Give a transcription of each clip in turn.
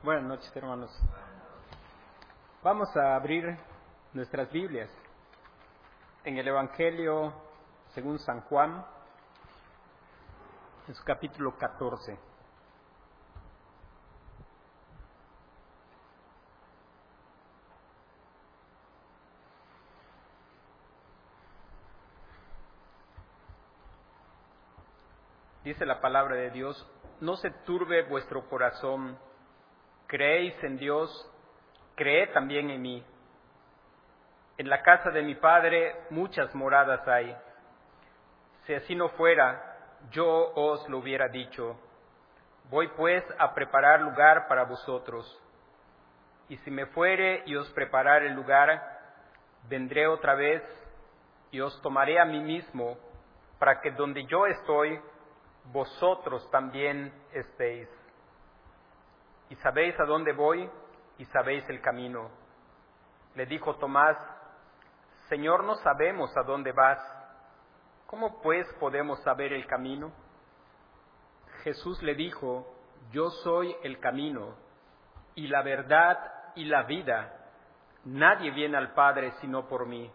Buenas noches, hermanos. Vamos a abrir nuestras Biblias en el Evangelio según San Juan, en su capítulo 14. Dice la palabra de Dios: no se turbe vuestro corazón, creéis en Dios, creed también en mí. En la casa de mi Padre muchas moradas hay. Si así no fuera, yo os lo hubiera dicho. Voy pues a preparar lugar para vosotros. Y si me fuere y os preparare el lugar, vendré otra vez y os tomaré a mí mismo, para que donde yo estoy, vosotros también estéis. Y sabéis a dónde voy y sabéis el camino. Le dijo Tomás: Señor, no sabemos a dónde vas. ¿Cómo pues podemos saber el camino? Jesús le dijo: yo soy el camino y la verdad y la vida. Nadie viene al Padre sino por mí.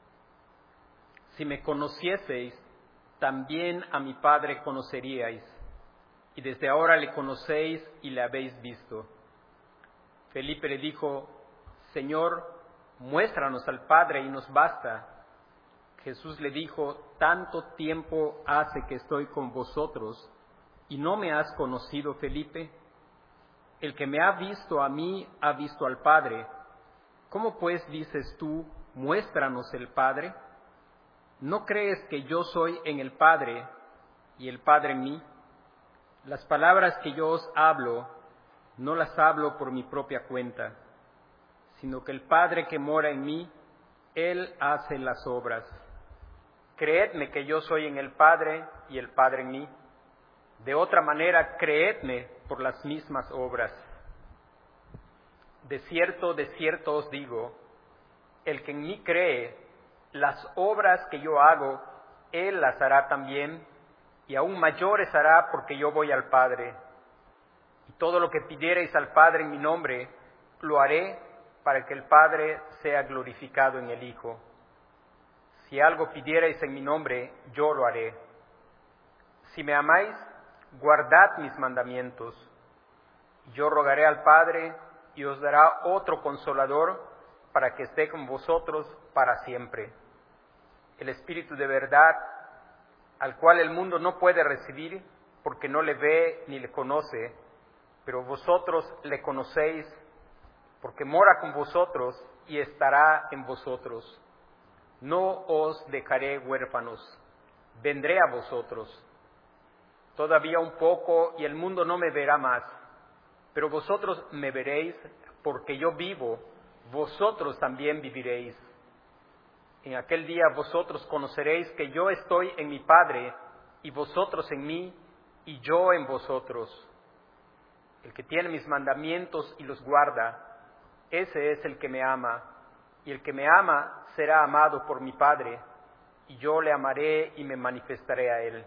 Si me conocieseis, también a mi Padre conoceríais, y desde ahora le conocéis y le habéis visto. Felipe le dijo: Señor, muéstranos al Padre y nos basta. Jesús le dijo: tanto tiempo hace que estoy con vosotros, y no me has conocido, Felipe. El que me ha visto a mí, ha visto al Padre. ¿Cómo pues dices tú: muéstranos el Padre? ¿No crees que yo soy en el Padre y el Padre en mí? Las palabras que yo os hablo, no las hablo por mi propia cuenta, sino que el Padre que mora en mí, Él hace las obras. Creedme que yo soy en el Padre y el Padre en mí. De otra manera, creedme por las mismas obras. De cierto os digo, el que en mí cree, las obras que yo hago, Él las hará también, y aún mayores hará, porque yo voy al Padre. Y todo lo que pidiereis al Padre en mi nombre, lo haré, para que el Padre sea glorificado en el Hijo. Si algo pidiereis en mi nombre, yo lo haré. Si me amáis, guardad mis mandamientos. Yo rogaré al Padre, y os dará otro Consolador, para que esté con vosotros para siempre. El Espíritu de verdad, al cual el mundo no puede recibir, porque no le ve ni le conoce, pero vosotros le conocéis, porque mora con vosotros y estará en vosotros. No os dejaré huérfanos, vendré a vosotros. Todavía un poco y el mundo no me verá más, pero vosotros me veréis, porque yo vivo, vosotros también viviréis. En aquel día vosotros conoceréis que yo estoy en mi Padre, y vosotros en mí, y yo en vosotros. El que tiene mis mandamientos y los guarda, ese es el que me ama, y el que me ama será amado por mi Padre, y yo le amaré y me manifestaré a él.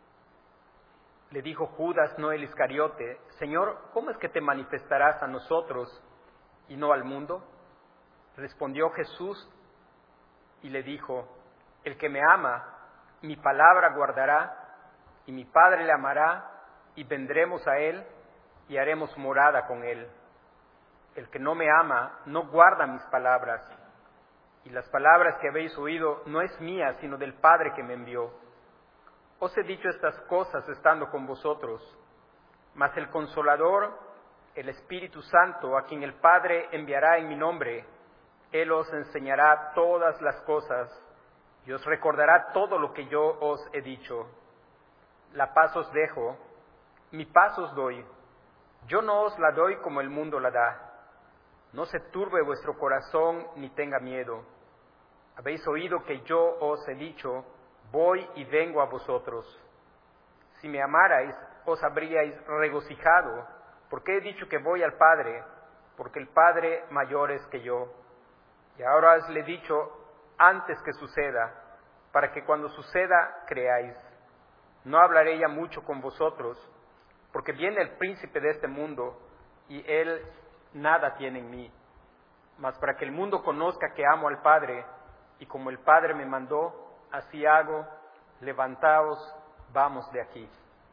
Le dijo Judas, no el Iscariote: Señor, ¿cómo es que te manifestarás a nosotros y no al mundo? Respondió Jesús y le dijo: el que me ama, mi palabra guardará, y mi Padre le amará, y vendremos a él, y haremos morada con él. El que no me ama, no guarda mis palabras, y las palabras que habéis oído no es mía, sino del Padre que me envió. Os he dicho estas cosas estando con vosotros, mas el Consolador, el Espíritu Santo, a quien el Padre enviará en mi nombre, Él os enseñará todas las cosas y os recordará todo lo que yo os he dicho. La paz os dejo, mi paz os doy. Yo no os la doy como el mundo la da. No se turbe vuestro corazón ni tenga miedo. Habéis oído que yo os he dicho: voy y vengo a vosotros. Si me amarais, os habríais regocijado, porque he dicho que voy al Padre, porque el Padre mayor es que yo. Y ahora os le he dicho antes que suceda, para que cuando suceda creáis. No hablaré ya mucho con vosotros, porque viene el príncipe de este mundo, y Él nada tiene en mí. Mas para que el mundo conozca que amo al Padre, y como el Padre me mandó, así hago, levantaos, vamos de aquí.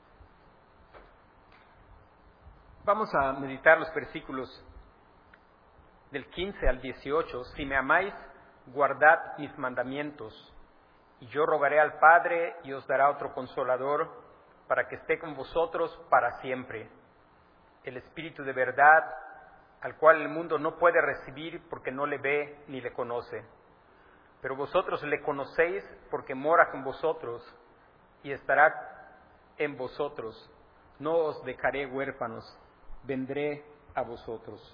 Vamos a meditar los versículos del 15 al 18. Si me amáis, guardad mis mandamientos. Y yo rogaré al Padre y os dará otro consolador para que esté con vosotros para siempre. El Espíritu de verdad, al cual el mundo no puede recibir porque no le ve ni le conoce. Pero vosotros le conocéis porque mora con vosotros y estará en vosotros. No os dejaré huérfanos, vendré a vosotros.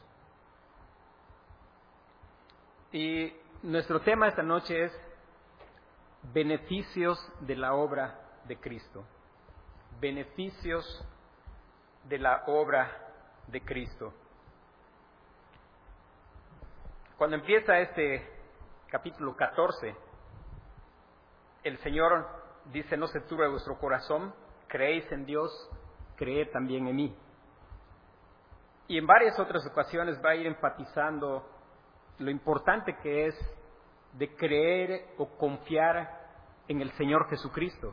Y nuestro tema esta noche es beneficios de la obra de Cristo. Beneficios de la obra de Cristo. Cuando empieza este capítulo 14, el Señor dice: no se turbe vuestro corazón, creéis en Dios, creed también en mí. Y en varias otras ocasiones va a ir enfatizando lo importante que es de creer o confiar en el Señor Jesucristo.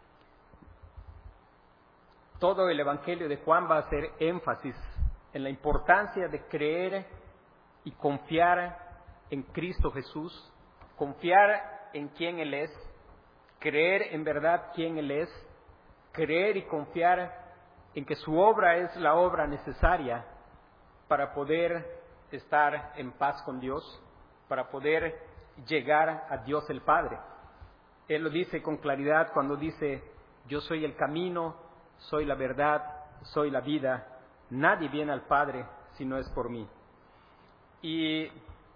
Todo el Evangelio de Juan va a hacer énfasis en la importancia de creer y confiar en Cristo Jesús, confiar en quién Él es, creer en verdad quién Él es, creer y confiar en que su obra es la obra necesaria para poder estar en paz con Dios, para poder llegar a Dios el Padre. Él lo dice con claridad cuando dice: yo soy el camino, soy la verdad, soy la vida, nadie viene al Padre si no es por mí. Y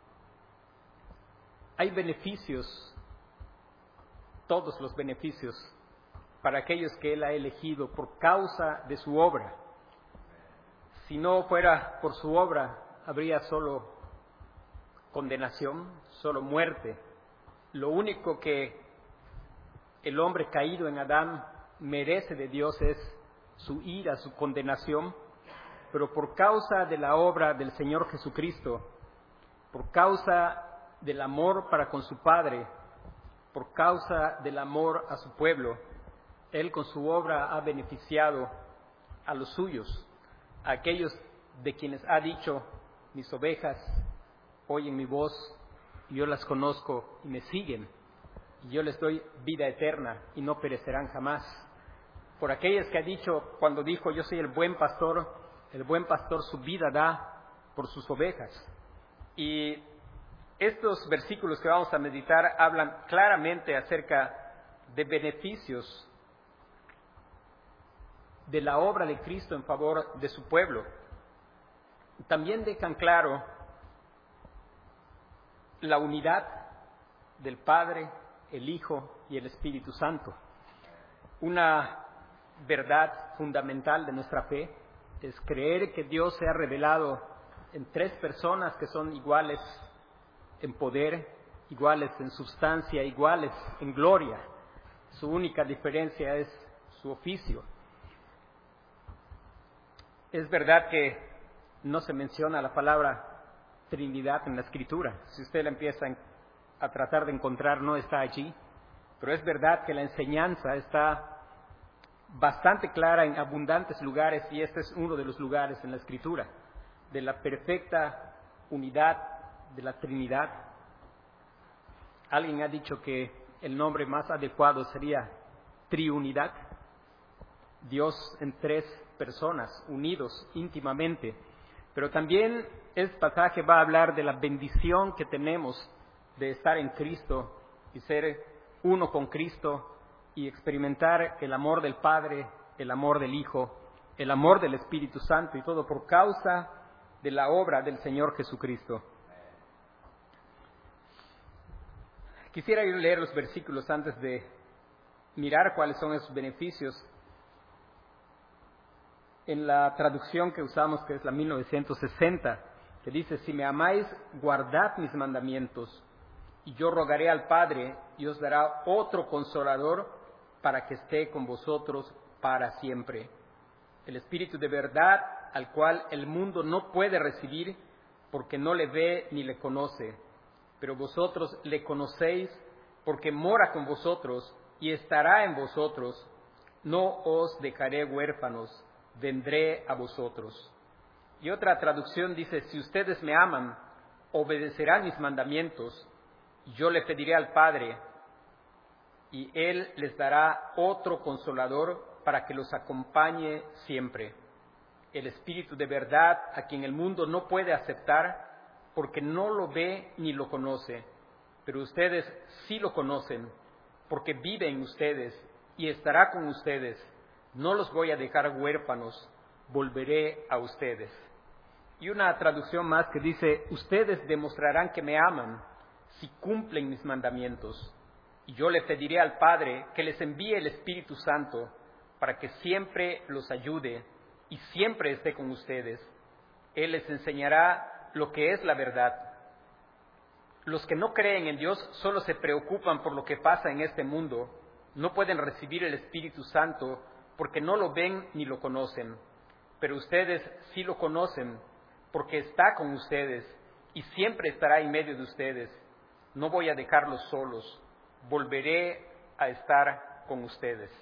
hay beneficios, todos los beneficios, para aquellos que Él ha elegido por causa de su obra. Si no fuera por su obra, habría solo condenación, solo muerte. Lo único que el hombre caído en Adán merece de Dios es su ira, su condenación, pero por causa de la obra del Señor Jesucristo, por causa del amor para con su Padre, por causa del amor a su pueblo, Él con su obra ha beneficiado a los suyos, a aquellos de quienes ha dicho: mis ovejas oyen mi voz, y yo las conozco y me siguen, y yo les doy vida eterna y no perecerán jamás. Por aquellas que ha dicho, cuando dijo: yo soy el buen pastor su vida da por sus ovejas. Y estos versículos que vamos a meditar hablan claramente acerca de beneficios de la obra de Cristo en favor de su pueblo. También dejan claro la unidad del Padre, el Hijo y el Espíritu Santo. Una verdad fundamental de nuestra fe es creer que Dios se ha revelado en tres personas que son iguales en poder, iguales en sustancia, iguales en gloria. Su única diferencia es su oficio. Es verdad que no se menciona la palabra Trinidad en la Escritura. Si usted la empieza a tratar de encontrar, no está allí. Pero es verdad que la enseñanza está bastante clara en abundantes lugares, y este es uno de los lugares en la Escritura, de la perfecta unidad de la Trinidad. Alguien ha dicho que el nombre más adecuado sería triunidad, Dios en tres personas, unidos íntimamente. Pero también este pasaje va a hablar de la bendición que tenemos de estar en Cristo y ser uno con Cristo y experimentar el amor del Padre, el amor del Hijo, el amor del Espíritu Santo, y todo por causa de la obra del Señor Jesucristo. Quisiera ir a leer los versículos antes de mirar cuáles son esos beneficios. En la traducción que usamos, que es la 1960, que dice: si me amáis, guardad mis mandamientos, y yo rogaré al Padre, y os dará otro consolador para que esté con vosotros para siempre. El Espíritu de verdad, al cual el mundo no puede recibir porque no le ve ni le conoce. Pero vosotros le conocéis porque mora con vosotros y estará en vosotros. No os dejaré huérfanos, vendré a vosotros. Y otra traducción dice, si ustedes me aman, obedecerán mis mandamientos, y yo le pediré al Padre, y Él les dará otro consolador para que los acompañe siempre. El Espíritu de verdad, a quien el mundo no puede aceptar, porque no lo ve ni lo conoce, pero ustedes sí lo conocen, porque vive en ustedes y estará con ustedes. No los voy a dejar huérfanos, volveré a ustedes. Y una traducción más que dice, ustedes demostrarán que me aman si cumplen mis mandamientos. Y yo le pediré al Padre que les envíe el Espíritu Santo para que siempre los ayude y siempre esté con ustedes. Él les enseñará lo que es la verdad. Los que no creen en Dios solo se preocupan por lo que pasa en este mundo. No pueden recibir el Espíritu Santo porque no lo ven ni lo conocen. Pero ustedes sí lo conocen porque está con ustedes y siempre estará en medio de ustedes. No voy a dejarlos solos, volveré a estar con ustedes.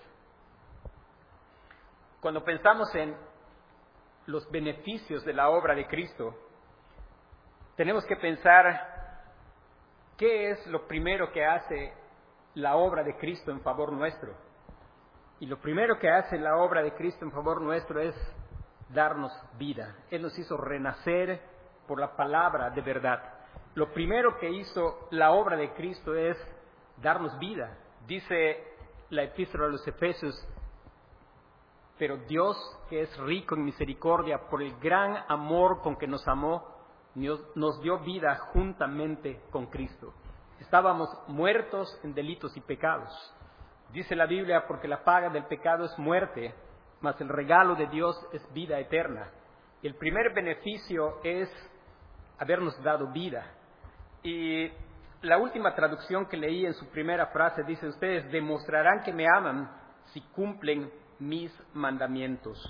Cuando pensamos en los beneficios de la obra de Cristo, tenemos que pensar qué es lo primero que hace la obra de Cristo en favor nuestro. Y lo primero que hace la obra de Cristo en favor nuestro es darnos vida. Él nos hizo renacer por la palabra de verdad. Lo primero que hizo la obra de Cristo es darnos vida. Dice la epístola a los Efesios, pero Dios, que es rico en misericordia, por el gran amor con que nos amó, nos dio vida juntamente con Cristo. Estábamos muertos en delitos y pecados. Dice la Biblia, porque la paga del pecado es muerte, mas el regalo de Dios es vida eterna. El primer beneficio es habernos dado vida. Y la última traducción que leí en su primera frase dice, ustedes demostrarán que me aman si cumplen mis mandamientos.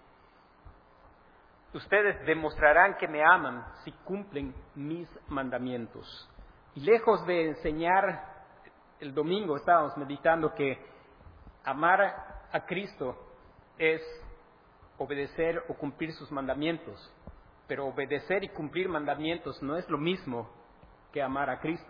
Ustedes demostrarán que me aman si cumplen mis mandamientos. Y lejos de enseñar, el domingo estábamos meditando que amar a Cristo es obedecer o cumplir sus mandamientos. Pero obedecer y cumplir mandamientos no es lo mismo que amar a Cristo.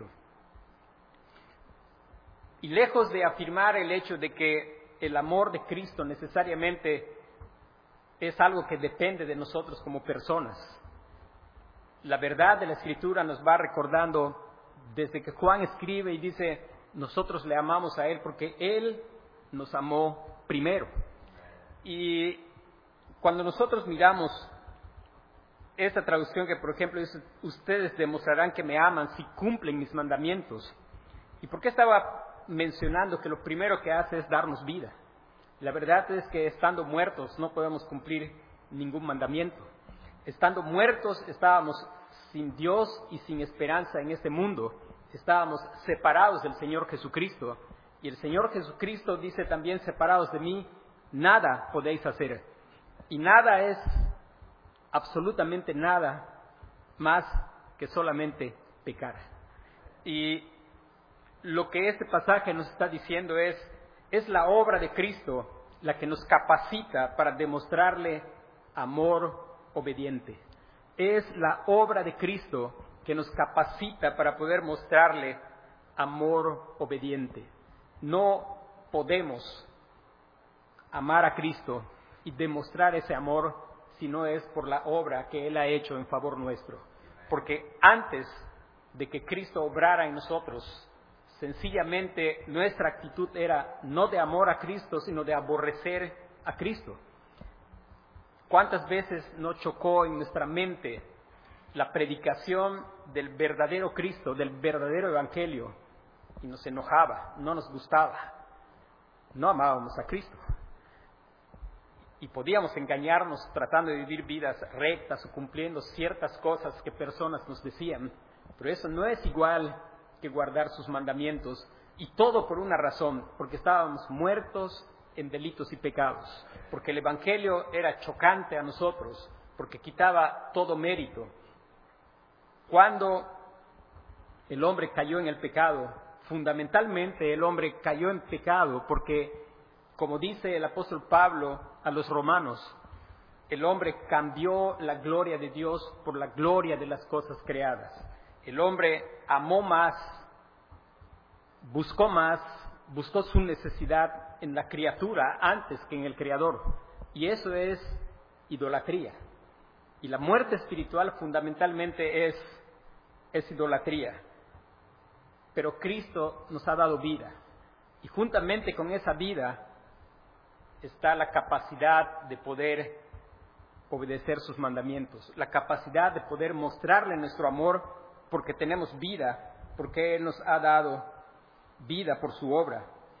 Y lejos de afirmar el hecho de que el amor de Cristo necesariamente es algo que depende de nosotros como personas, la verdad de la Escritura nos va recordando desde que Juan escribe y dice, nosotros le amamos a Él porque Él nos amó primero. Y cuando nosotros miramos esta traducción que, por ejemplo, dice, ustedes demostrarán que me aman si cumplen mis mandamientos. ¿Y por qué estaba mencionando que lo primero que hace es darnos vida? La verdad es que estando muertos no podemos cumplir ningún mandamiento. Estando muertos estábamos sin Dios y sin esperanza en este mundo. Estábamos separados del Señor Jesucristo. Y el Señor Jesucristo dice también, separados de mí, nada podéis hacer. Y nada es absolutamente nada más que solamente pecar. Y lo que este pasaje nos está diciendo es la obra de Cristo la que nos capacita para demostrarle amor obediente. Es la obra de Cristo que nos capacita para poder mostrarle amor obediente. No podemos amar a Cristo y demostrar ese amor si no es por la obra que Él ha hecho en favor nuestro. Porque antes de que Cristo obrara en nosotros, sencillamente nuestra actitud era no de amor a Cristo, sino de aborrecer a Cristo. ¿Cuántas veces no chocó en nuestra mente la predicación del verdadero Cristo, del verdadero Evangelio? Y nos enojaba, no nos gustaba, no amábamos a Cristo. Y podíamos engañarnos tratando de vivir vidas rectas o cumpliendo ciertas cosas que personas nos decían, pero eso no es igual que guardar sus mandamientos, y todo por una razón, porque estábamos muertos en delitos y pecados, porque el Evangelio era chocante a nosotros, porque quitaba todo mérito. Cuando el hombre cayó en el pecado, fundamentalmente el hombre cayó en pecado porque, como dice el apóstol Pablo a los romanos, el hombre cambió la gloria de Dios por la gloria de las cosas creadas. El hombre amó más, buscó su necesidad en la criatura antes que en el Creador. Y eso es idolatría. Y la muerte espiritual fundamentalmente es idolatría. Pero Cristo nos ha dado vida. Y juntamente con esa vida está la capacidad de poder obedecer sus mandamientos, la capacidad de poder mostrarle nuestro amor porque tenemos vida, porque Él nos ha dado vida por su obra.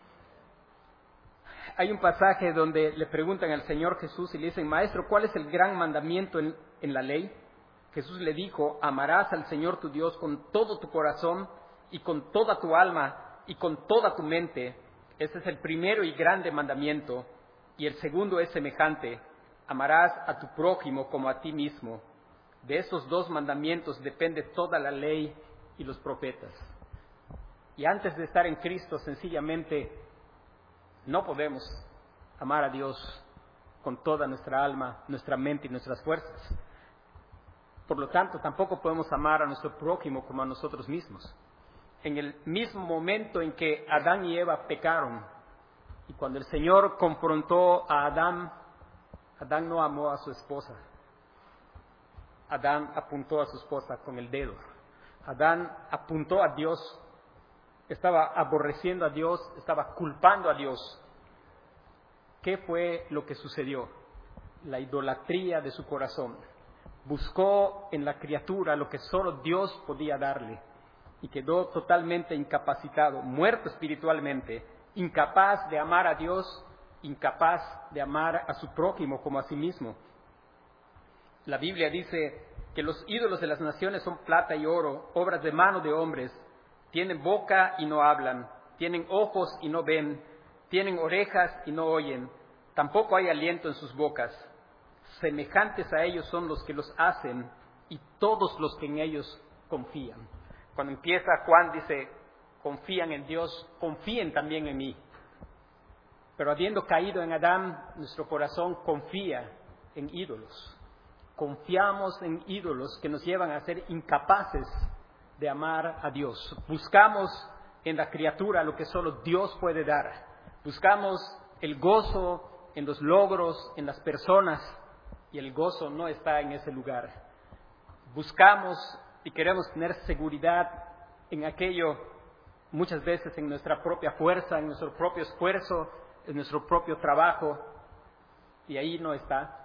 Hay un pasaje donde le preguntan al Señor Jesús y le dicen: Maestro, ¿cuál es el gran mandamiento en la ley? Jesús le dijo: amarás al Señor tu Dios con todo tu corazón y con toda tu alma y con toda tu mente. Ese es el primero y grande mandamiento. Y el segundo es semejante: amarás a tu prójimo como a ti mismo. De esos dos mandamientos depende toda la ley y los profetas. Y antes de estar en Cristo, sencillamente no podemos amar a Dios con toda nuestra alma, nuestra mente y nuestras fuerzas. Por lo tanto, tampoco podemos amar a nuestro prójimo como a nosotros mismos. En el mismo momento en que Adán y Eva pecaron, y cuando el Señor confrontó a Adán, Adán no amó a su esposa. Adán apuntó a su esposa con el dedo. Adán apuntó a Dios, estaba aborreciendo a Dios, estaba culpando a Dios. ¿Qué fue lo que sucedió? La idolatría de su corazón. Buscó en la criatura lo que solo Dios podía darle y quedó totalmente incapacitado, muerto espiritualmente, incapaz de amar a Dios, incapaz de amar a su prójimo como a sí mismo. La Biblia dice que los ídolos de las naciones son plata y oro, obras de mano de hombres. Tienen boca y no hablan, tienen ojos y no ven, tienen orejas y no oyen, tampoco hay aliento en sus bocas. Semejantes a ellos son los que los hacen y todos los que en ellos confían. Cuando empieza Juan dice: confían en Dios, confíen también en mí. Pero habiendo caído en Adán, nuestro corazón confía en ídolos. Confiamos en ídolos que nos llevan a ser incapaces de amar a Dios. Buscamos en la criatura lo que solo Dios puede dar. Buscamos el gozo en los logros, en las personas, y el gozo no está en ese lugar. Buscamos y queremos tener seguridad en aquello, muchas veces en nuestra propia fuerza, en nuestro propio esfuerzo, en nuestro propio trabajo, y ahí no está.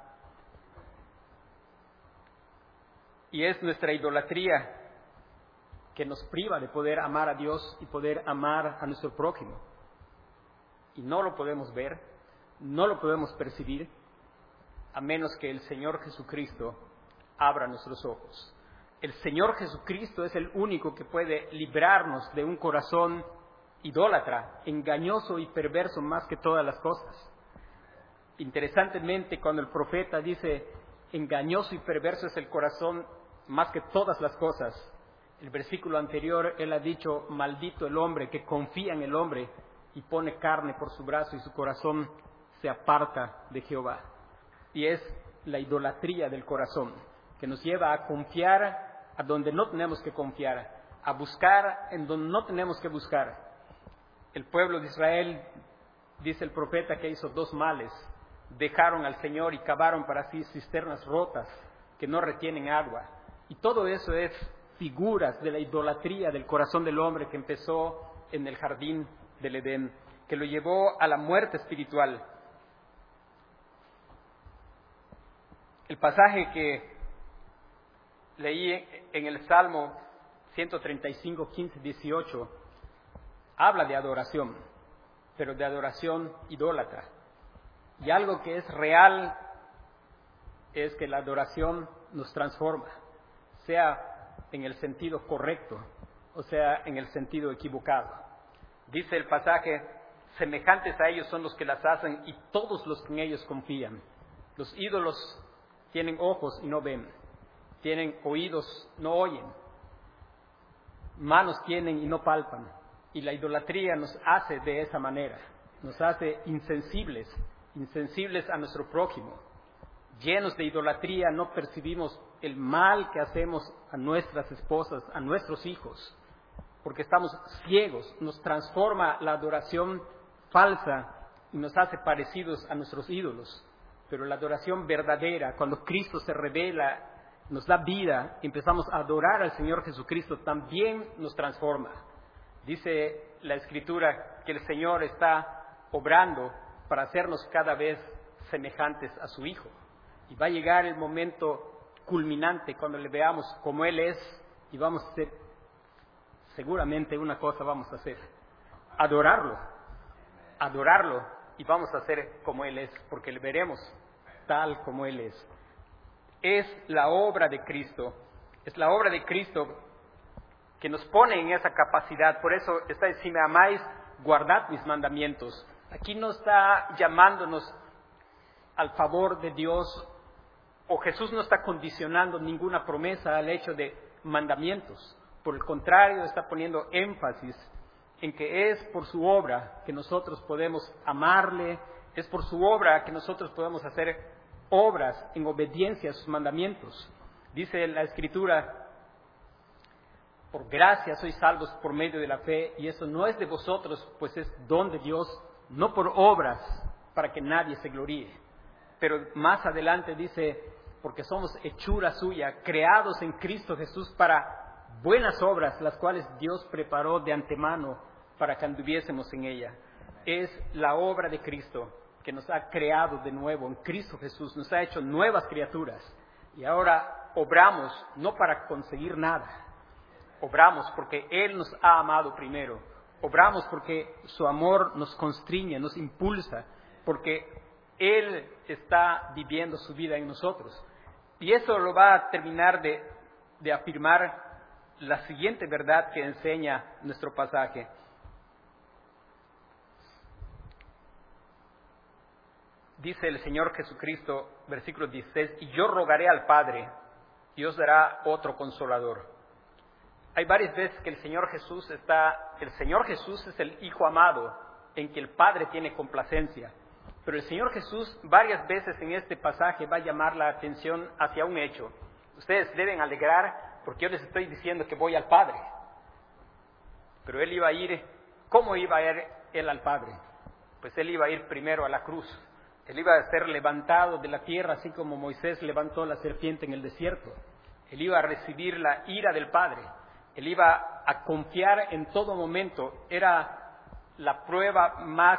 Y es nuestra idolatría que nos priva de poder amar a Dios y poder amar a nuestro prójimo. Y no lo podemos ver, no lo podemos percibir, a menos que el Señor Jesucristo abra nuestros ojos. El Señor Jesucristo es el único que puede librarnos de un corazón idólatra, engañoso y perverso más que todas las cosas. Interesantemente, cuando el profeta dice: engañoso y perverso es el corazón más que todas las cosas, el versículo anterior él ha dicho: maldito el hombre que confía en el hombre y pone carne por su brazo y su corazón se aparta de Jehová. Y es la idolatría del corazón que nos lleva a confiar a donde no tenemos que confiar, a buscar en donde no tenemos que buscar. El pueblo de Israel, dice el profeta, que hizo dos males: dejaron al Señor y cavaron para sí cisternas rotas que no retienen agua. Y todo eso es figuras de la idolatría del corazón del hombre que empezó en el jardín del Edén, que lo llevó a la muerte espiritual. El pasaje que leí en el Salmo 135, 15, 18 habla de adoración, pero de adoración idólatra. Y algo que es real es que la adoración nos transforma, sea en el sentido correcto o sea en el sentido equivocado. Dice el pasaje: semejantes a ellos son los que las hacen y todos los que en ellos confían. Los ídolos tienen ojos y no ven, tienen oídos, no oyen, manos tienen y no palpan. Y la idolatría nos hace de esa manera, nos hace insensibles a nuestro prójimo. Llenos de idolatría no percibimos el mal que hacemos a nuestras esposas, a nuestros hijos, porque estamos ciegos. Nos transforma la adoración falsa y nos hace parecidos a nuestros ídolos. Pero la adoración verdadera, cuando Cristo se revela, nos da vida, empezamos a adorar al Señor Jesucristo, también nos transforma. Dice la Escritura que el Señor está obrando para hacernos cada vez semejantes a su Hijo. Y va a llegar el momento culminante cuando le veamos como Él es, y vamos a hacer, seguramente una cosa vamos a hacer: adorarlo, y vamos a hacer como Él es, porque le veremos tal como Él es. Es la obra de Cristo, que nos pone en esa capacidad. Por eso está diciendo: si me amáis, guardad mis mandamientos. Aquí no está llamándonos al favor de Dios, o Jesús no está condicionando ninguna promesa al hecho de mandamientos. Por el contrario, está poniendo énfasis en que es por su obra que nosotros podemos amarle, es por su obra que nosotros podemos hacer obras en obediencia a sus mandamientos. Dice la Escritura: por gracia sois salvos por medio de la fe, y eso no es de vosotros, pues es don de Dios, no por obras, para que nadie se gloríe. Pero más adelante dice: porque somos hechura suya, creados en Cristo Jesús para buenas obras, las cuales Dios preparó de antemano para que anduviésemos en ella. Es la obra de Cristo que nos ha creado de nuevo en Cristo Jesús, nos ha hecho nuevas criaturas. Y ahora obramos no para conseguir nada, obramos porque Él nos ha amado primero, obramos porque su amor nos constriñe, nos impulsa, porque Él está viviendo su vida en nosotros. Y eso lo va a terminar de afirmar la siguiente verdad que enseña nuestro pasaje. Dice el Señor Jesucristo, versículo 16: y yo rogaré al Padre, y os dará otro consolador. Hay varias veces que el Señor Jesús es el Hijo amado, en que el Padre tiene complacencia. Pero el Señor Jesús varias veces en este pasaje va a llamar la atención hacia un hecho. Ustedes deben alegrar porque yo les estoy diciendo que voy al Padre. Pero Él iba a ir, ¿cómo iba a ir Él al Padre? Pues Él iba a ir primero a la cruz. Él iba a ser levantado de la tierra, así como Moisés levantó la serpiente en el desierto. Él iba a recibir la ira del Padre. Él iba a confiar en todo momento. Era la prueba más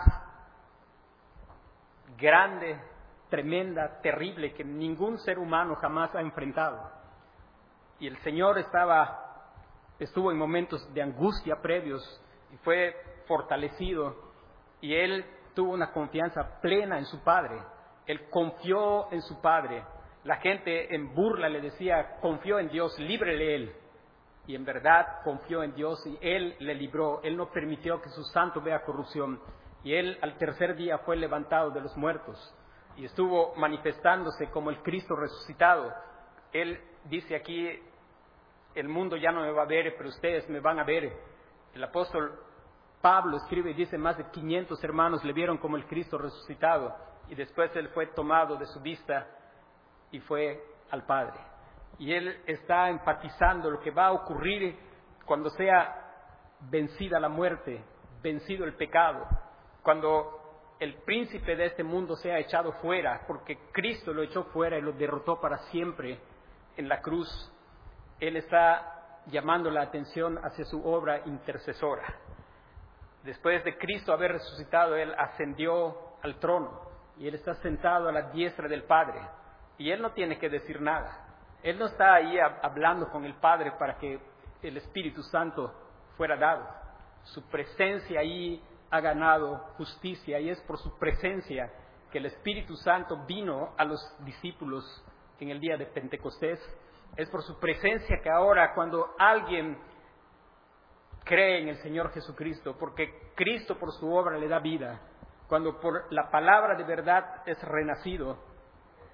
grande, tremenda, terrible, que ningún ser humano jamás ha enfrentado. Y el Señor estuvo en momentos de angustia previos y fue fortalecido, y Él tuvo una confianza plena en su Padre. Él confió en su Padre. La gente en burla le decía: confió en Dios, líbrele Él. Y en verdad confió en Dios y Él le libró. Él no permitió que su santo vea corrupción. Y Él al tercer día fue levantado de los muertos y estuvo manifestándose como el Cristo resucitado. Él dice aquí: el mundo ya no me va a ver, pero ustedes me van a ver. El apóstol Pablo escribe y dice: más de 500 hermanos le vieron como el Cristo resucitado. Y después Él fue tomado de su vista y fue al Padre. Y Él está enfatizando lo que va a ocurrir cuando sea vencida la muerte, vencido el pecado, cuando el príncipe de este mundo sea echado fuera, porque Cristo lo echó fuera y lo derrotó para siempre en la cruz. Él está llamando la atención hacia su obra intercesora. Después de Cristo haber resucitado, Él ascendió al trono y Él está sentado a la diestra del Padre. Y Él no tiene que decir nada. Él no está ahí hablando con el Padre para que el Espíritu Santo fuera dado. Su presencia ahí ha ganado justicia, y es por su presencia que el Espíritu Santo vino a los discípulos en el día de Pentecostés. Es por su presencia que ahora, cuando alguien cree en el Señor Jesucristo, porque Cristo por su obra le da vida, cuando por la palabra de verdad es renacido,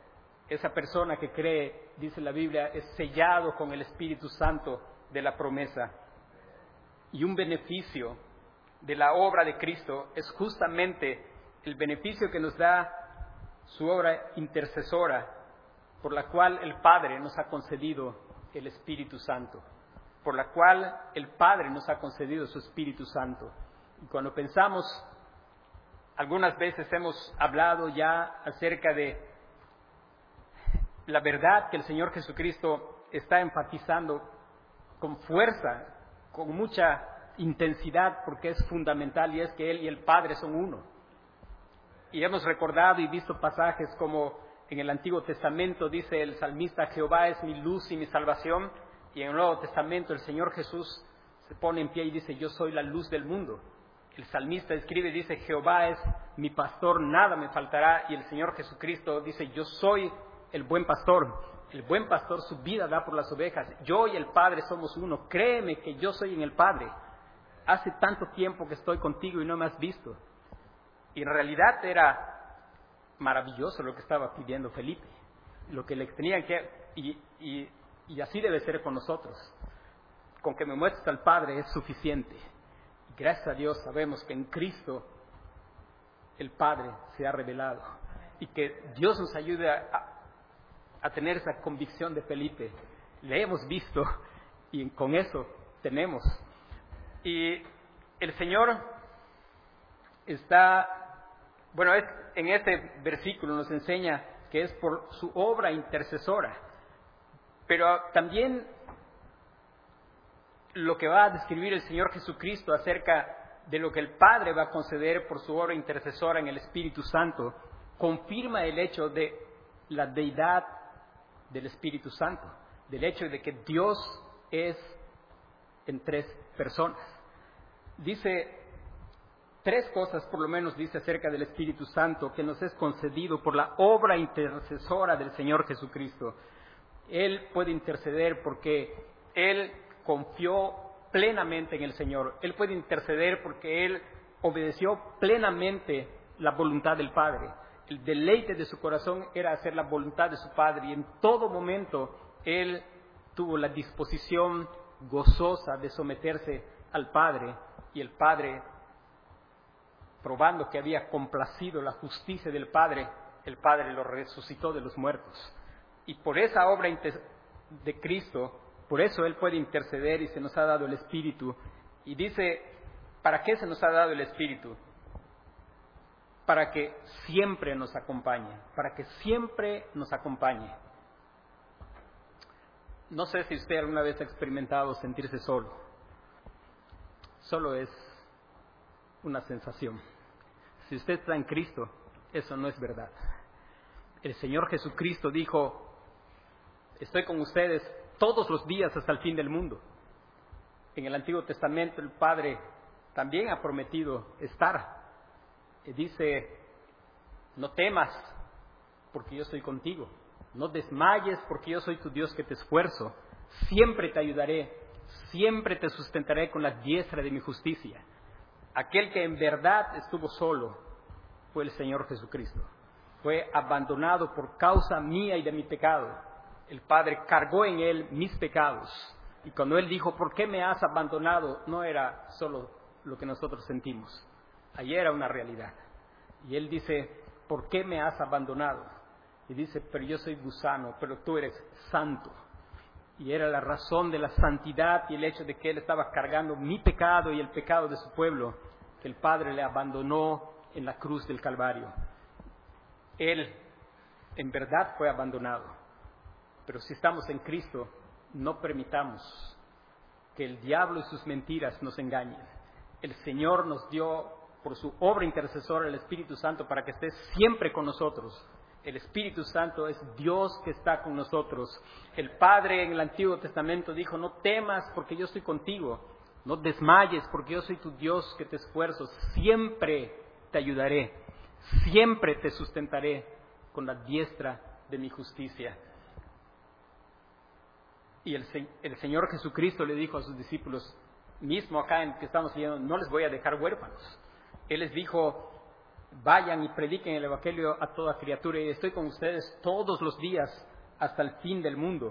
esa persona que cree, dice la Biblia, es sellado con el Espíritu Santo de la promesa. Y un beneficio de la obra de Cristo es justamente el beneficio que nos da su obra intercesora, por la cual el Padre nos ha concedido el Espíritu Santo, por la cual el Padre nos ha concedido su Espíritu Santo. Y cuando pensamos, algunas veces hemos hablado ya acerca de la verdad que el Señor Jesucristo está enfatizando con fuerza, con mucha intensidad, porque es fundamental, y es que Él y el Padre son uno. Y hemos recordado y visto pasajes como en el Antiguo Testamento dice el salmista: Jehová es mi luz y mi salvación, y en el Nuevo Testamento el Señor Jesús se pone en pie y dice: yo soy la luz del mundo. El salmista escribe y dice: Jehová es mi pastor, nada me faltará, y el Señor Jesucristo dice: yo soy el buen pastor. El buen pastor su vida da por las ovejas. Yo y el Padre somos uno. Créeme que yo soy en el Padre. Hace tanto tiempo que estoy contigo y no me has visto. Y en realidad era maravilloso lo que estaba pidiendo Felipe, lo que le tenía que, y así debe ser con nosotros. Con que me muestres al Padre es suficiente. Y gracias a Dios sabemos que en Cristo el Padre se ha revelado, y que Dios nos ayude a tener esa convicción de Felipe. Le hemos visto y con eso tenemos. Y el Señor en este versículo nos enseña que es por su obra intercesora, pero también lo que va a describir el Señor Jesucristo acerca de lo que el Padre va a conceder por su obra intercesora en el Espíritu Santo, confirma el hecho de la deidad del Espíritu Santo, del hecho de que Dios es en tres personas. Dice tres cosas, por lo menos dice acerca del Espíritu Santo, que nos es concedido por la obra intercesora del Señor Jesucristo. Él puede interceder porque Él confió plenamente en el Señor. Él puede interceder porque Él obedeció plenamente la voluntad del Padre. El deleite de su corazón era hacer la voluntad de su Padre, y en todo momento Él tuvo la disposición gozosa de someterse al Padre, y el Padre, probando que había complacido la justicia del Padre, el Padre lo resucitó de los muertos. Y por esa obra de Cristo, por eso Él puede interceder, y se nos ha dado el Espíritu. Y dice, ¿para qué se nos ha dado el Espíritu? Para que siempre nos acompañe, para que siempre nos acompañe. No sé si usted alguna vez ha experimentado sentirse solo. Solo es una sensación. Si usted está en Cristo, eso no es verdad. El Señor Jesucristo dijo: estoy con ustedes todos los días hasta el fin del mundo. En el Antiguo Testamento el Padre también ha prometido estar. Dice: no temas, porque yo estoy contigo. No desmayes, porque yo soy tu Dios que te esfuerzo. Siempre te ayudaré, siempre te sustentaré con la diestra de mi justicia. Aquel que en verdad estuvo solo fue el Señor Jesucristo. Fue abandonado por causa mía y de mi pecado. El Padre cargó en Él mis pecados. Y cuando Él dijo: ¿por qué me has abandonado?, no era solo lo que nosotros sentimos. Allí era una realidad. Y Él dice: ¿por qué me has abandonado? Y dice: pero yo soy gusano, pero tú eres santo. Y era la razón de la santidad y el hecho de que Él estaba cargando mi pecado y el pecado de su pueblo, que el Padre le abandonó en la cruz del Calvario. Él en verdad fue abandonado. Pero si estamos en Cristo, no permitamos que el diablo y sus mentiras nos engañen. El Señor nos dio por su obra intercesora el Espíritu Santo para que esté siempre con nosotros. El Espíritu Santo es Dios que está con nosotros. El Padre en el Antiguo Testamento dijo: no temas porque yo estoy contigo. No desmayes porque yo soy tu Dios que te esfuerzo. Siempre te ayudaré. Siempre te sustentaré con la diestra de mi justicia. Y el Señor Jesucristo le dijo a sus discípulos, mismo acá en que estamos leyendo: no les voy a dejar huérfanos. Él les dijo: vayan y prediquen el Evangelio a toda criatura, y estoy con ustedes todos los días hasta el fin del mundo.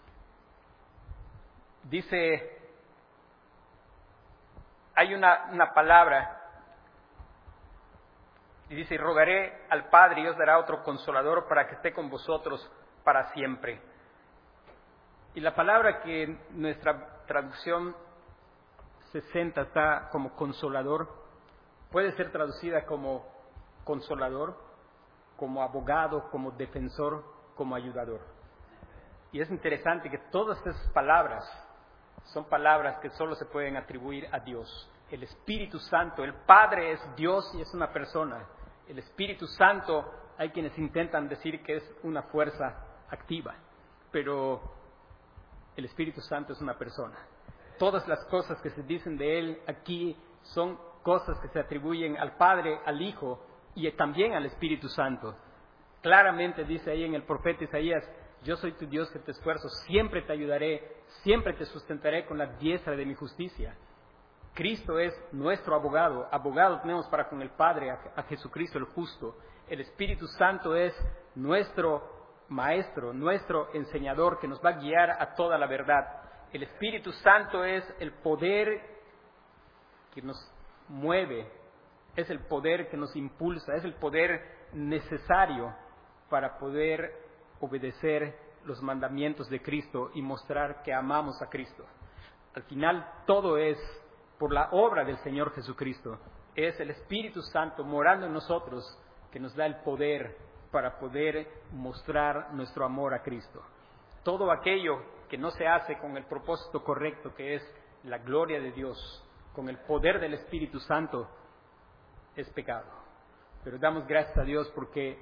Dice, hay una palabra, y dice, rogaré al Padre y os dará otro consolador para que esté con vosotros para siempre. Y la palabra que en nuestra traducción 60 está como consolador, puede ser traducida como consolador, como abogado, como defensor, como ayudador. Y es interesante que todas esas palabras son palabras que solo se pueden atribuir a Dios. El Espíritu Santo, el Padre es Dios y es una persona. El Espíritu Santo, hay quienes intentan decir que es una fuerza activa, pero el Espíritu Santo es una persona. Todas las cosas que se dicen de Él aquí son cosas que se atribuyen al Padre, al Hijo y también al Espíritu Santo. Claramente dice ahí en el profeta Isaías, yo soy tu Dios que te esfuerzo, siempre te ayudaré, siempre te sustentaré con la diestra de mi justicia. Cristo es nuestro abogado, abogado tenemos para con el Padre, a Jesucristo el justo. El Espíritu Santo es nuestro Maestro, nuestro enseñador que nos va a guiar a toda la verdad. El Espíritu Santo es el poder que nos mueve, es el poder que nos impulsa, es el poder necesario para poder obedecer los mandamientos de Cristo y mostrar que amamos a Cristo. Al final todo es por la obra del Señor Jesucristo. Es el Espíritu Santo morando en nosotros que nos da el poder para poder mostrar nuestro amor a Cristo. Todo aquello que no se hace con el propósito correcto, que es la gloria de Dios, con el poder del Espíritu Santo, es pecado. Pero damos gracias a Dios porque,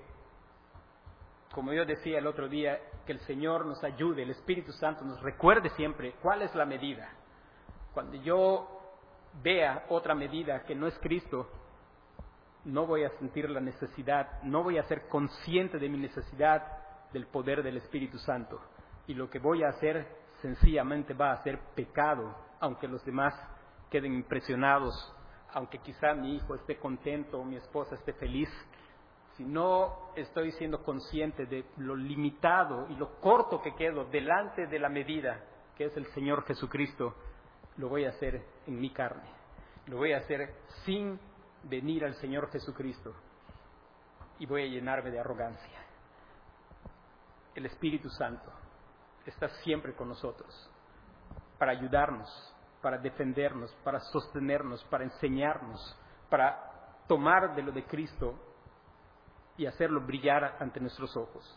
como yo decía el otro día, que el Señor nos ayude, el Espíritu Santo nos recuerde siempre cuál es la medida. Cuando yo vea otra medida que no es Cristo, no voy a sentir la necesidad, no voy a ser consciente de mi necesidad del poder del Espíritu Santo. Y lo que voy a hacer sencillamente va a ser pecado, aunque los demás queden impresionados, aunque quizá mi hijo esté contento o mi esposa esté feliz. Si no estoy siendo consciente de lo limitado y lo corto que quedo delante de la medida que es el Señor Jesucristo, lo voy a hacer en mi carne. Lo voy a hacer sin venir al Señor Jesucristo y voy a llenarme de arrogancia. El Espíritu Santo está siempre con nosotros para ayudarnos, para defendernos, para sostenernos, para enseñarnos, para tomar de lo de Cristo y hacerlo brillar ante nuestros ojos.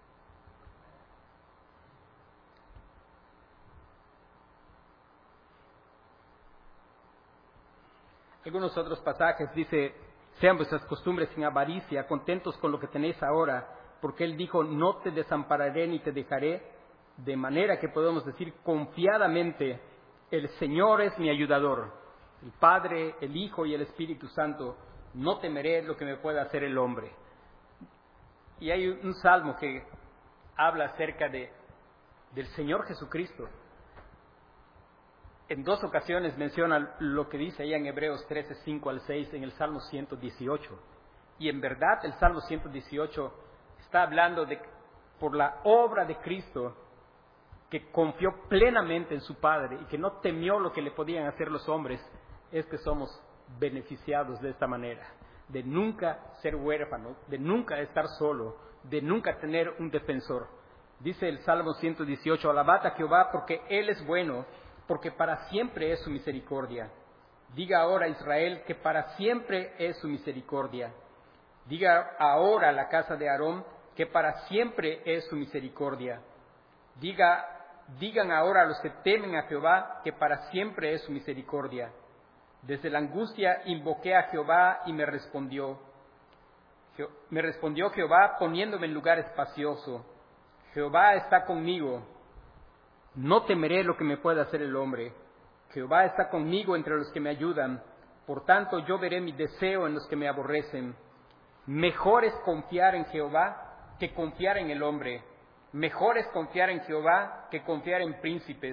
Algunos otros pasajes dice, sean vuestras costumbres sin avaricia, contentos con lo que tenéis ahora, porque Él dijo, no te desampararé ni te dejaré, de manera que podemos decir confiadamente, el Señor es mi ayudador, el Padre, el Hijo y el Espíritu Santo, no temeré lo que me pueda hacer el hombre. Y hay un salmo que habla acerca del Señor Jesucristo. En 2 ocasiones menciona lo que dice ahí en Hebreos 13, 5 al 6, en el Salmo 118. Y en verdad el Salmo 118 está hablando de, por la obra de Cristo, que confió plenamente en su Padre y que no temió lo que le podían hacer los hombres, es que somos beneficiados de esta manera, de nunca ser huérfanos, de nunca estar solo, de nunca tener un defensor. Dice el Salmo 118, alabad a Jehová porque Él es bueno, porque para siempre es su misericordia. Diga ahora Israel que para siempre es su misericordia. Diga ahora la casa de Aarón que para siempre es su misericordia. Digan ahora a los que temen a Jehová que para siempre es su misericordia. Desde la angustia invoqué a Jehová y me respondió. Me respondió Jehová poniéndome en lugar espacioso. Jehová está conmigo. No temeré lo que me pueda hacer el hombre. Jehová está conmigo entre los que me ayudan. Por tanto, yo veré mi deseo en los que me aborrecen. Mejor es confiar en Jehová que confiar en el hombre. Mejor es confiar en Jehová que confiar en príncipes.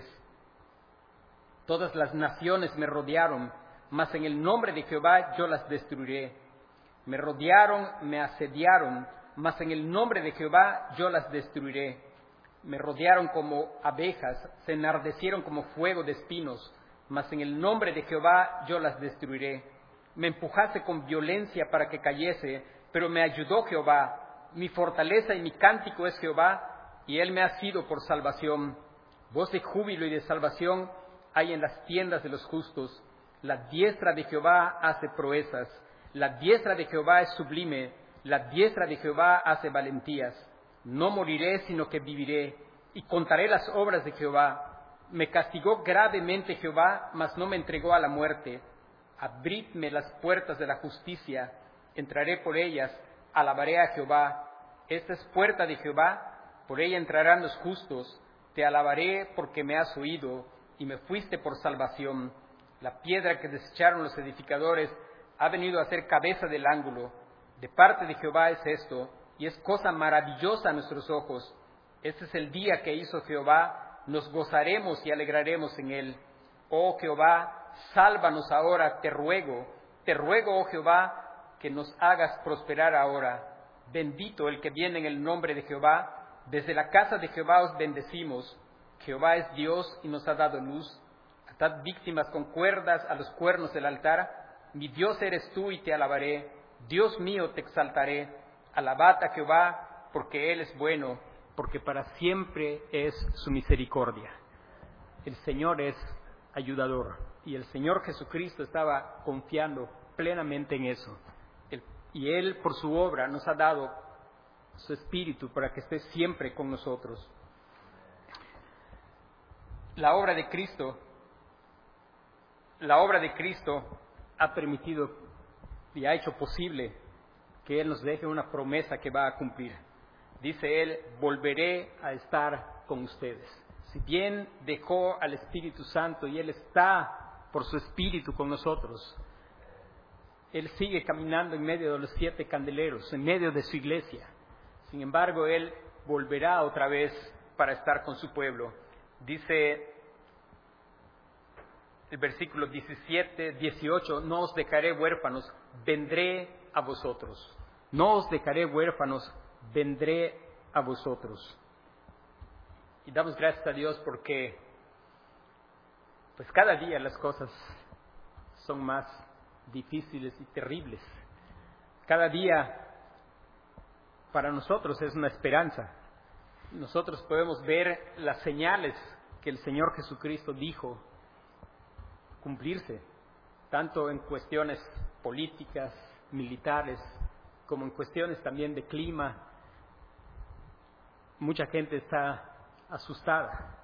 Todas las naciones me rodearon, mas en el nombre de Jehová yo las destruiré. Me rodearon, me asediaron, mas en el nombre de Jehová yo las destruiré. Me rodearon como abejas, se enardecieron como fuego de espinos, mas en el nombre de Jehová yo las destruiré. Me empujase con violencia para que cayese, pero me ayudó Jehová. Mi fortaleza y mi cántico es Jehová, y él me ha sido por salvación. Voz de júbilo y de salvación hay en las tiendas de los justos. La diestra de Jehová hace proezas. La diestra de Jehová es sublime. La diestra de Jehová hace valentías. No moriré, sino que viviré, y contaré las obras de Jehová. Me castigó gravemente Jehová, mas no me entregó a la muerte. Abridme las puertas de la justicia, entraré por ellas, alabaré a Jehová. Esta es puerta de Jehová, por ella entrarán los justos. Te alabaré porque me has oído, y me fuiste por salvación. La piedra que desecharon los edificadores ha venido a ser cabeza del ángulo. De parte de Jehová es esto, y es cosa maravillosa a nuestros ojos. Este es el día que hizo Jehová, nos gozaremos y alegraremos en él. Oh Jehová, sálvanos ahora, te ruego, oh Jehová, que nos hagas prosperar ahora. Bendito el que viene en el nombre de Jehová, desde la casa de Jehová os bendecimos. Jehová es Dios y nos ha dado luz. Atad víctimas con cuerdas a los cuernos del altar. Mi Dios eres tú y te alabaré. Dios mío, te exaltaré. Alabad a Jehová, porque él es bueno, porque para siempre es su misericordia. El Señor es ayudador, y el Señor Jesucristo estaba confiando plenamente en eso. Y Él, por su obra, nos ha dado su Espíritu para que esté siempre con nosotros. La obra de Cristo ha permitido y ha hecho posible que Él nos deje una promesa que va a cumplir. Dice Él, volveré a estar con ustedes. Si bien dejó al Espíritu Santo y Él está por su Espíritu con nosotros, Él sigue caminando en medio de los 7 candeleros, en medio de su iglesia. Sin embargo, Él volverá otra vez para estar con su pueblo. Dice el versículo 17, 18, no os dejaré huérfanos, vendré a vosotros. No os dejaré huérfanos, vendré a vosotros. Y damos gracias a Dios porque pues cada día las cosas son más difíciles y terribles. Cada día para nosotros es una esperanza. Nosotros podemos ver las señales que el Señor Jesucristo dijo cumplirse, tanto en cuestiones políticas, militares, como en cuestiones también de clima. Mucha gente está asustada.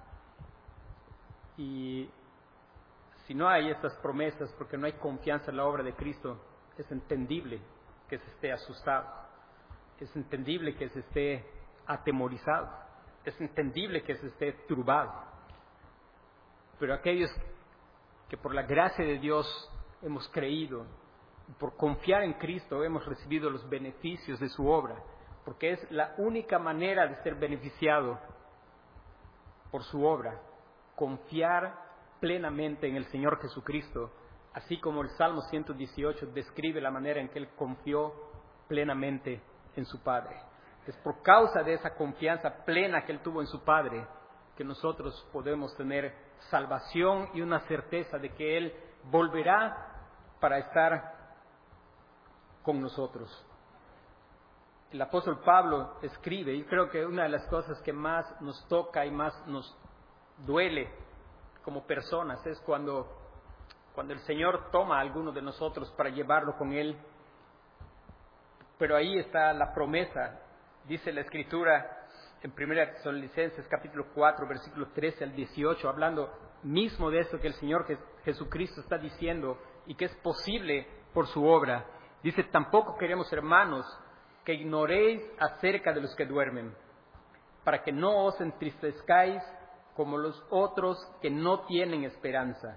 Y si no hay estas promesas, porque no hay confianza en la obra de Cristo, es entendible que se esté asustado. Es entendible que se esté atemorizado. Es entendible que se esté turbado. Pero aquellos que por la gracia de Dios hemos creído, por confiar en Cristo hemos recibido los beneficios de su obra, porque es la única manera de ser beneficiado por su obra, confiar plenamente en el Señor Jesucristo, así como el Salmo 118 describe la manera en que Él confió plenamente en su Padre. Es por causa de esa confianza plena que Él tuvo en su Padre que nosotros podemos tener salvación y una certeza de que Él volverá para estar con nosotros. El apóstol Pablo escribe, y creo que una de las cosas que más nos toca y más nos duele como personas es cuando el Señor toma a alguno de nosotros para llevarlo con Él. Pero ahí está la promesa, dice la Escritura en 1 Tesalonicenses capítulo 4, versículo 13 al 18, hablando mismo de eso que el Señor Jesucristo está diciendo y que es posible por su obra. Dice, tampoco queremos, hermanos, que ignoréis acerca de los que duermen, para que no os entristezcáis como los otros que no tienen esperanza.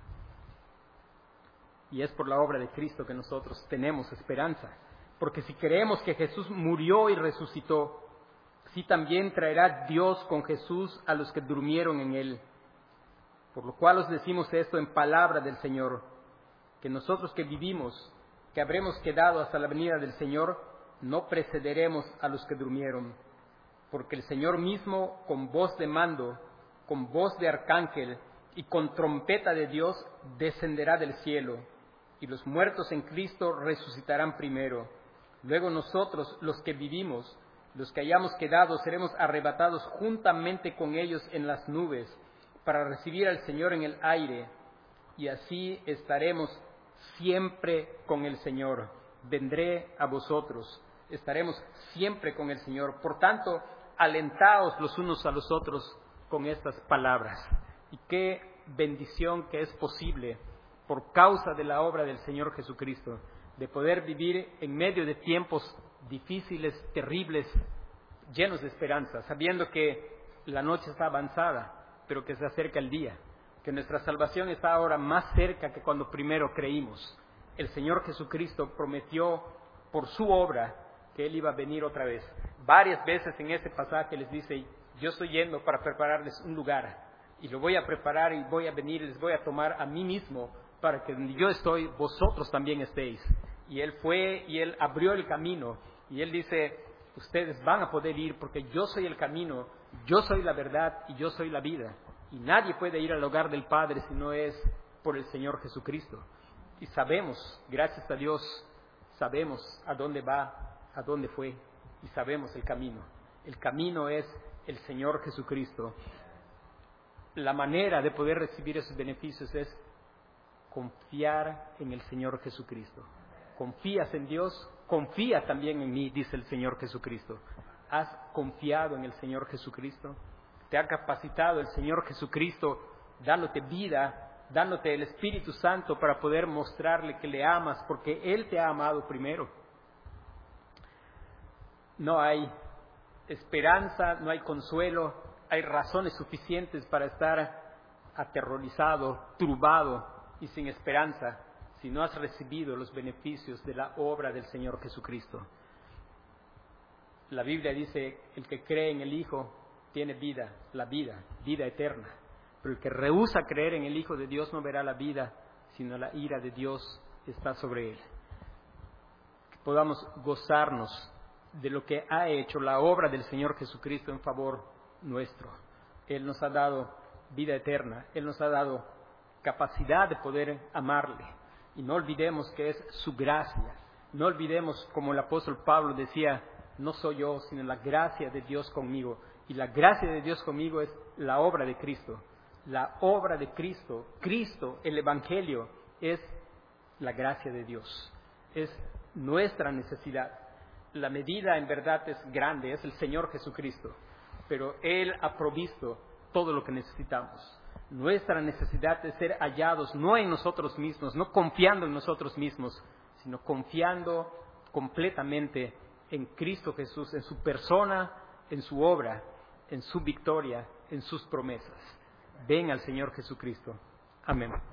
Y es por la obra de Cristo que nosotros tenemos esperanza. Porque si creemos que Jesús murió y resucitó, así también traerá Dios con Jesús a los que durmieron en Él. Por lo cual os decimos esto en palabra del Señor, que nosotros que vivimos, que habremos quedado hasta la venida del Señor, no precederemos a los que durmieron, porque el Señor mismo, con voz de mando, con voz de arcángel y con trompeta de Dios, descenderá del cielo, y los muertos en Cristo resucitarán primero. Luego nosotros, los que vivimos, los que hayamos quedado, seremos arrebatados juntamente con ellos en las nubes, para recibir al Señor en el aire, y así estaremos siempre con el Señor. Vendré a vosotros, estaremos siempre con el Señor. Por tanto, alentaos los unos a los otros con estas palabras. Y qué bendición que es posible, por causa de la obra del Señor Jesucristo, de poder vivir en medio de tiempos difíciles, terribles, llenos de esperanza, sabiendo que la noche está avanzada, pero que se acerca el día, que nuestra salvación está ahora más cerca que cuando primero creímos. El Señor Jesucristo prometió por su obra que Él iba a venir otra vez. Varias veces en ese pasaje les dice: yo estoy yendo para prepararles un lugar, y lo voy a preparar y voy a venir y les voy a tomar a mí mismo, para que donde yo estoy, vosotros también estéis. Y Él fue y Él abrió el camino, y Él dice: ustedes van a poder ir porque yo soy el camino, yo soy la verdad y yo soy la vida. Y nadie puede ir al hogar del Padre si no es por el Señor Jesucristo. Y sabemos, gracias a Dios, sabemos a dónde va, a dónde fue, y sabemos el camino. El camino es el Señor Jesucristo. La manera de poder recibir esos beneficios es confiar en el Señor Jesucristo. ¿Confías en Dios? Confía también en mí, dice el Señor Jesucristo. ¿Has confiado en el Señor Jesucristo? ¿Te ha capacitado el Señor Jesucristo dándote vida, dándote el Espíritu Santo para poder mostrarle que le amas, porque Él te ha amado primero? No hay esperanza, no hay consuelo, hay razones suficientes para estar aterrorizado, turbado y sin esperanza si no has recibido los beneficios de la obra del Señor Jesucristo. La Biblia dice: el que cree en el Hijo tiene vida, la vida eterna. Pero el que rehúsa creer en el Hijo de Dios no verá la vida, sino la ira de Dios está sobre él. Que podamos gozarnos de lo que ha hecho la obra del Señor Jesucristo en favor nuestro. Él nos ha dado vida eterna, Él nos ha dado capacidad de poder amarle. Y no olvidemos que es su gracia. No olvidemos, como el apóstol Pablo decía: no soy yo, sino la gracia de Dios conmigo. Y la gracia de Dios conmigo es la obra de Cristo. La obra de Cristo, Cristo, el Evangelio, es la gracia de Dios. Es nuestra necesidad. La medida en verdad es grande, es el Señor Jesucristo. Pero Él ha provisto todo lo que necesitamos. Nuestra necesidad es ser hallados no en nosotros mismos, no confiando en nosotros mismos, sino confiando completamente en Cristo Jesús, en su persona, en su obra, en su victoria, en sus promesas. Ven al Señor Jesucristo. Amén.